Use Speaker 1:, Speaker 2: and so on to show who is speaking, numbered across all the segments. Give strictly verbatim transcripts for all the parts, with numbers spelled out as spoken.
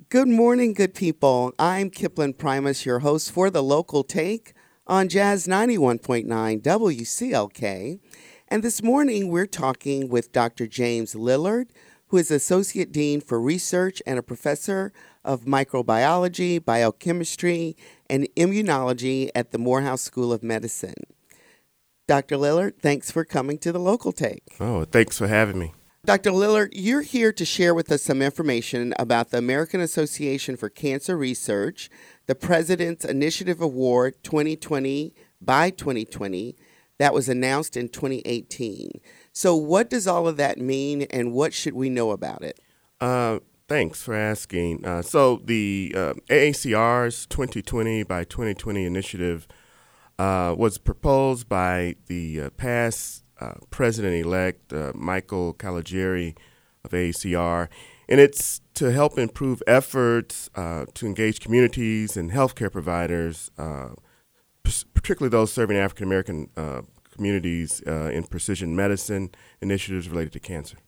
Speaker 1: Good morning, good people. I'm Kipling Primus, your host for The Local Take on Jazz ninety-one point nine W C L K. And this morning we're talking with Doctor James Lillard, who is Associate Dean for Research and a Professor of Microbiology, Biochemistry, and Immunology at the Morehouse School of Medicine. Doctor Lillard, thanks for coming to The Local Take.
Speaker 2: Oh, thanks for having me.
Speaker 1: Doctor Lillard, you're here to share with us some information about the American Association for Cancer Research, the President's Initiative Award twenty twenty by twenty twenty that was announced in twenty eighteen. So what does all of that mean, and what should we know about it?
Speaker 2: Uh, thanks for asking. Uh, so the uh, A A C R's twenty twenty by twenty twenty initiative uh, was proposed by the uh, past Uh, President-elect uh, Michael Caligiuri of A A C R, and it's to help improve efforts uh, to engage communities and healthcare providers, uh, p- particularly those serving African-American uh, communities uh, in precision medicine initiatives related to cancer.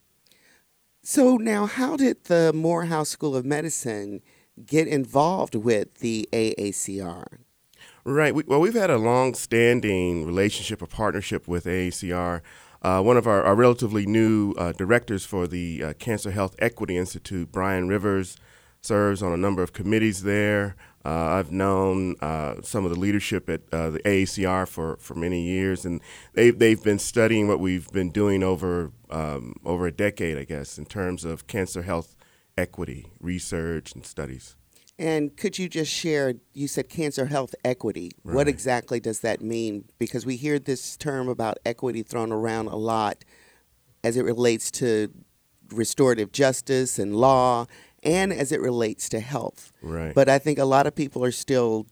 Speaker 1: So now, how did the Morehouse School of Medicine get involved with the A A C R?
Speaker 2: Right. We, well, we've had a long-standing relationship or partnership with A A C R. Uh, one of our, our relatively new uh, directors for the uh, Cancer Health Equity Institute, Brian Rivers, serves on a number of committees there. Uh, I've known uh, some of the leadership at uh, the A A C R for, for many years, and they've, they've been studying what we've been doing over, um, over a decade, I guess, in terms of cancer health equity research and studies.
Speaker 1: And could you just share, you said cancer health equity.
Speaker 2: Right.
Speaker 1: What exactly does that mean? Because we hear this term about equity thrown around a lot as it relates to restorative justice and law and as it relates to health.
Speaker 2: Right.
Speaker 1: But I think a lot of people are still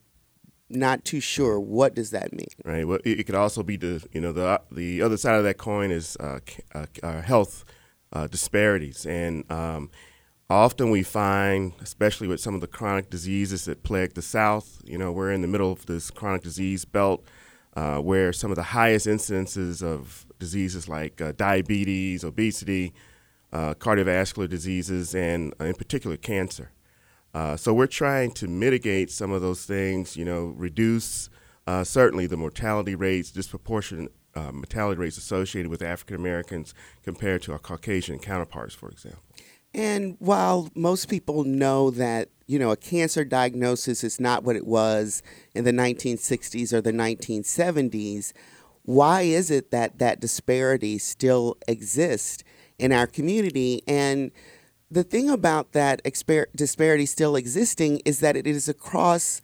Speaker 1: not too sure. What does that mean?
Speaker 2: Right. Well, it, it could also be the, you know, the the other side of that coin is uh, uh, uh, health uh, disparities. And um often we find, especially with some of the chronic diseases that plague the South, you know, we're in the middle of this chronic disease belt uh, where some of the highest incidences of diseases like uh, diabetes, obesity, uh, cardiovascular diseases, and uh, in particular cancer. Uh, so we're trying to mitigate some of those things, you know, reduce uh, certainly the mortality rates, disproportionate uh, mortality rates associated with African Americans compared to our Caucasian counterparts, for example.
Speaker 1: And while most people know that, you know, a cancer diagnosis is not what it was in the nineteen sixties or the nineteen seventies, why is it that that disparity still exists in our community? And the thing about that exper- disparity still existing is that it is across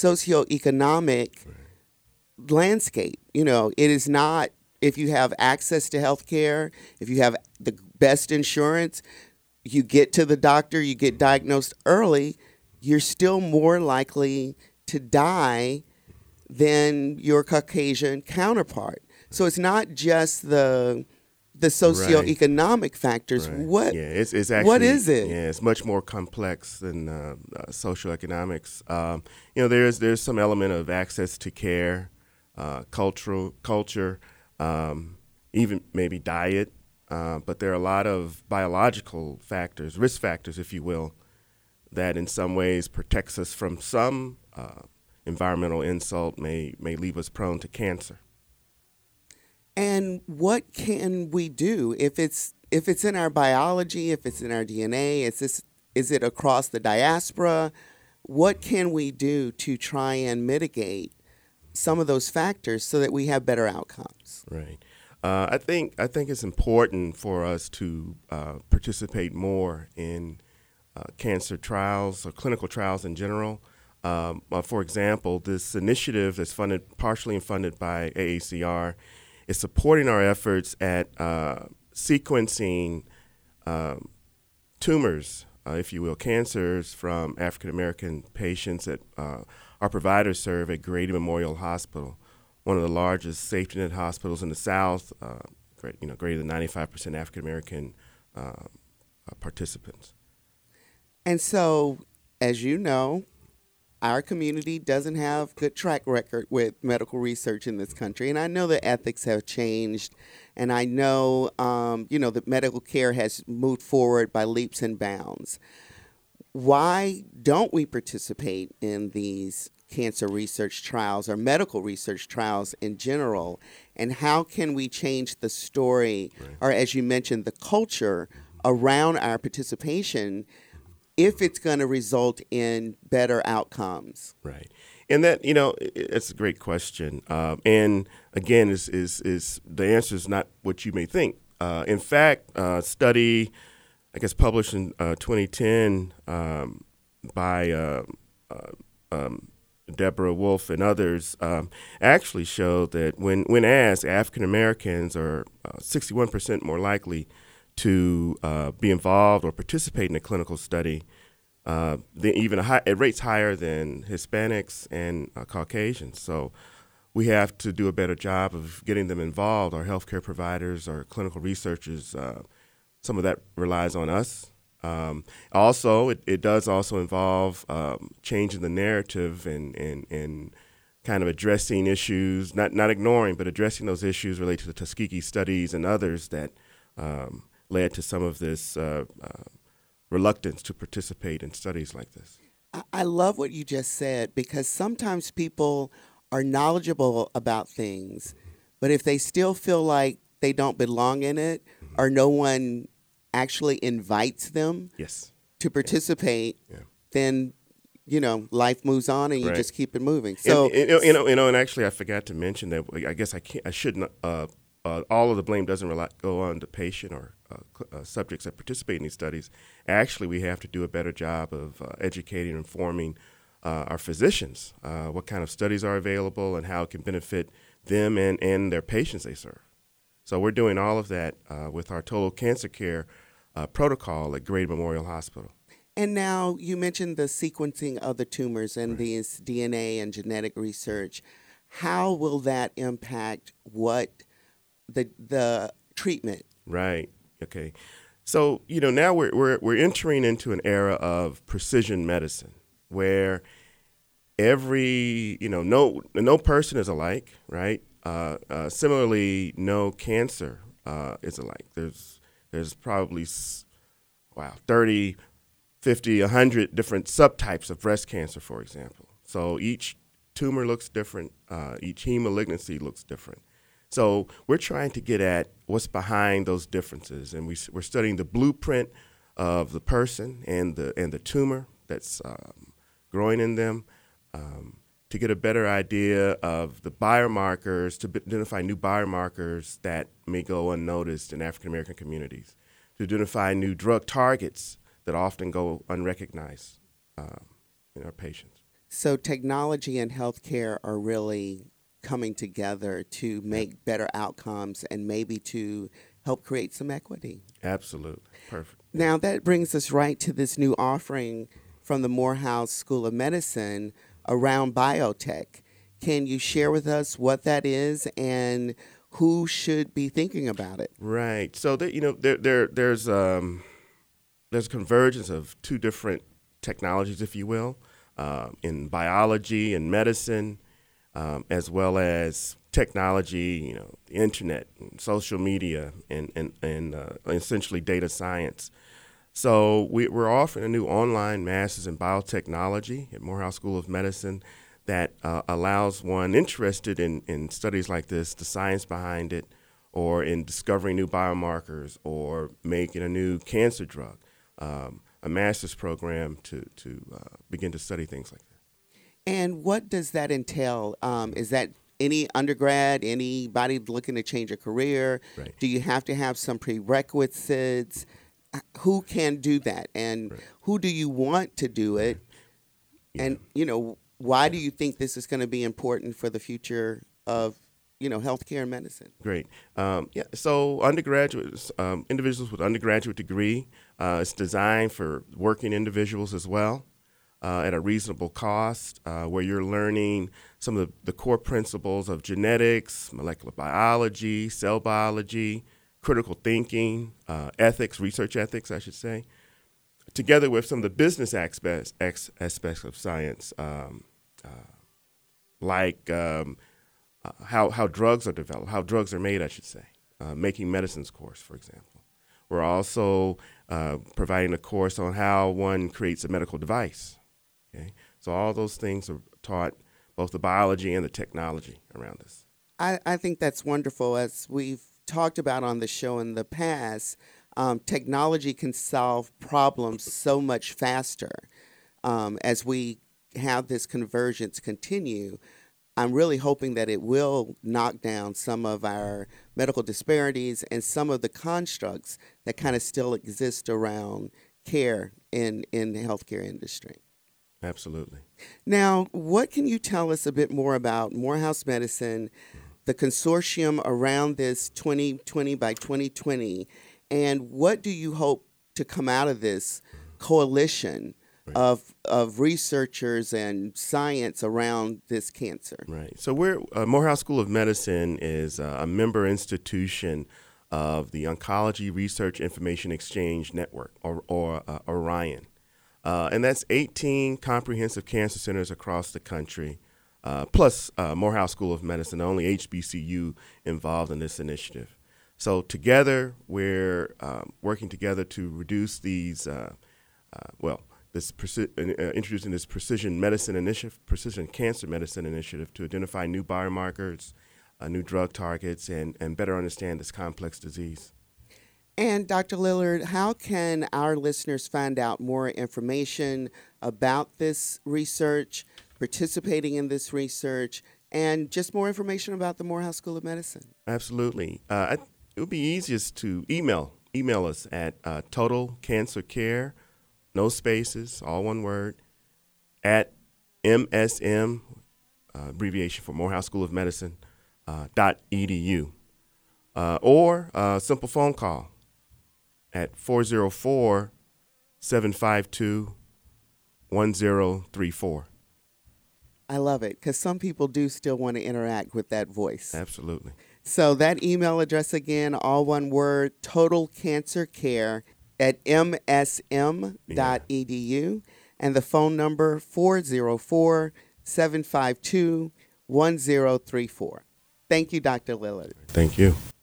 Speaker 1: socioeconomic right. landscape. You know, it is not if you have access to health care, if you have the best insurance, you get to the doctor, you get diagnosed early, you're still more likely to die than your Caucasian counterpart. So it's not just the the socioeconomic right. factors.
Speaker 2: Right.
Speaker 1: What
Speaker 2: yeah, it's, it's actually,
Speaker 1: what is it?
Speaker 2: Yeah, it's much more complex than uh, uh, socioeconomics. Um, you know, there's there's some element of access to care, uh, cultural culture, um, even maybe diet. Uh, but there are a lot of biological factors, risk factors, if you will, that in some ways protects us from some uh, environmental insult, may may leave us prone to cancer.
Speaker 1: And what can we do if it's if it's in our biology, if it's in our D N A, is this is it across the diaspora? What can we do to try and mitigate some of those factors so that we have better outcomes?
Speaker 2: Right. Uh, I think I think it's important for us to uh, participate more in uh, cancer trials or clinical trials in general. Um, uh, for example, this initiative that's funded partially funded by A A C R is supporting our efforts at uh, sequencing um, tumors, uh, if you will, cancers from African American patients that uh, our providers serve at Grady Memorial Hospital, one of the largest safety net hospitals in the South, uh, great, you know, greater than ninety-five percent African American uh, uh, participants.
Speaker 1: And so, as you know, our community doesn't have good track record with medical research in this country. And I know the ethics have changed, and I know, um, you know, that medical care has moved forward by leaps and bounds. why don't we participate in these cancer research trials or medical research trials in general? And how can we change the story,
Speaker 2: Right.
Speaker 1: or as you mentioned, the culture around our participation if it's going to result in better outcomes?
Speaker 2: Right. And that, you know, i- it's a great question. Um, and again, is, is, is the answer is not what you may think. Uh, in fact, uh, study, I guess, published in uh, twenty ten um, by uh, uh, um, Deborah Wolf and others um, actually showed that when, when asked, African Americans are uh, sixty-one percent more likely to uh, be involved or participate in a clinical study, uh, than even a high, at rates higher than Hispanics and uh, Caucasians. So we have to do a better job of getting them involved. Our healthcare providers, our clinical researchers, uh, some of that relies on us. Um, also, it, it does also involve um, changing the narrative and, and, and kind of addressing issues, not, not ignoring, but addressing those issues related to the Tuskegee studies and others that um, led to some of this uh, uh, reluctance to participate in studies like this.
Speaker 1: I I love what you just said, because sometimes people are knowledgeable about things, but if they still feel like they don't belong in it, or no one actually invites them
Speaker 2: Yes.
Speaker 1: to participate,
Speaker 2: Yeah.
Speaker 1: then you know life moves on and you
Speaker 2: Right.
Speaker 1: just keep it moving. So
Speaker 2: and, and, you know, you know, and actually, I forgot to mention that. I guess I can't. I shouldn't. Uh, uh, all of the blame doesn't rely, go on the patient or uh, cl- uh, subjects that participate in these studies. Actually, we have to do a better job of uh, educating and informing uh, our physicians uh, what kind of studies are available and how it can benefit them and, and their patients they serve. So we're doing all of that uh, with our total cancer care uh, protocol at Grady Memorial Hospital.
Speaker 1: And now you mentioned the sequencing of the tumors and
Speaker 2: Right.
Speaker 1: these D N A and genetic research. How will that impact what the the treatment?
Speaker 2: Right. Okay. So, you know, now we're we're we're entering into an era of precision medicine where every, you know, no no person is alike, right? Uh, uh, similarly, no cancer uh, is alike. There's there's probably s- wow, thirty, fifty, one hundred different subtypes of breast cancer, for example. So each tumor looks different. Uh, each heme malignancy looks different. So we're trying to get at what's behind those differences, and we, s- we're studying the blueprint of the person and the and the tumor that's um, growing in them um, to get a better idea of the biomarkers, to b- identify new biomarkers that may go unnoticed in African American communities, to identify new drug targets that often go unrecognized um, in our patients.
Speaker 1: So technology and healthcare are really coming together to make better outcomes and maybe to help create some equity.
Speaker 2: Absolutely. Perfect.
Speaker 1: Now that brings us right to this new offering from the Morehouse School of Medicine around biotech. Can you share with us what that is and who should be thinking about it?
Speaker 2: Right. So there, you know, there, there, there's um, there's convergence of two different technologies, if you will, uh, in biology and medicine, um, as well as technology, you know, the internet, and social media, and and and uh, essentially data science. So we, we're offering a new online master's in biotechnology at Morehouse School of Medicine that uh, allows one interested in, in studies like this, the science behind it, or in discovering new biomarkers or making a new cancer drug, um, a master's program to, to uh, begin to study things like that.
Speaker 1: And what does that entail? Um, is that any undergrad, anybody looking to change a career?
Speaker 2: Right.
Speaker 1: Do you have to have some prerequisites? Uh, Who can do that? And
Speaker 2: Right.
Speaker 1: who do you want to do it?
Speaker 2: Yeah.
Speaker 1: And, you know, why do you think this is going to be important for the future of, you know, healthcare and medicine?
Speaker 2: Great. Um, yeah. So undergraduates, um, individuals with undergraduate degree, uh, it's designed for working individuals as well, uh, at a reasonable cost, uh, where you're learning some of the, the core principles of genetics, molecular biology, cell biology, critical thinking, uh, ethics, research ethics, I should say, together with some of the business aspects, ex- aspects of science, um, uh, like um, uh, how, how drugs are developed, how drugs are made, I should say, uh, making medicines course, for example. We're also uh, providing a course on how one creates a medical device. Okay, so all those things are taught, both the biology and the technology around this.
Speaker 1: I, I think that's wonderful. As we've talked about on the show in the past, um, technology can solve problems so much faster. Um, as we have this convergence continue, I'm really hoping that it will knock down some of our medical disparities and some of the constructs that kind of still exist around care in, in the healthcare industry.
Speaker 2: Absolutely.
Speaker 1: Now, what can you tell us a bit more about Morehouse Medicine, the consortium around this twenty twenty by twenty twenty, and what do you hope to come out of this coalition right. of of researchers and science around this cancer?
Speaker 2: Right. So we're uh, Morehouse School of Medicine is uh, a member institution of the Oncology Research Information Exchange Network, or, or uh, Orion. Uh, and that's eighteen comprehensive cancer centers across the country, uh, plus uh, Morehouse School of Medicine, the only H B C U involved in this initiative. So together, we're um, working together to reduce these, uh, uh, well, this preci- uh, introducing this precision medicine initiative, precision cancer medicine initiative to identify new biomarkers, uh, new drug targets, and, and better understand this complex disease.
Speaker 1: And Doctor Lillard, how can our listeners find out more information about this research, participating in this research, and just more information about the Morehouse School of Medicine?
Speaker 2: Absolutely. Uh, I, it would be easiest to email email us at uh, Total Cancer Care, no spaces, all one word, at M S M, uh, abbreviation for Morehouse School of Medicine, uh, dot edu, uh, or a simple phone call at four oh four, seven five two, one oh three four.
Speaker 1: I love it, because some people do still want to interact with that voice.
Speaker 2: Absolutely.
Speaker 1: So that email address again, all one word, Total Cancer Care at M S M dot E D U, yeah. And the phone number four oh four, seven five two, one oh three four. Thank you, Doctor Lillard.
Speaker 2: Thank you.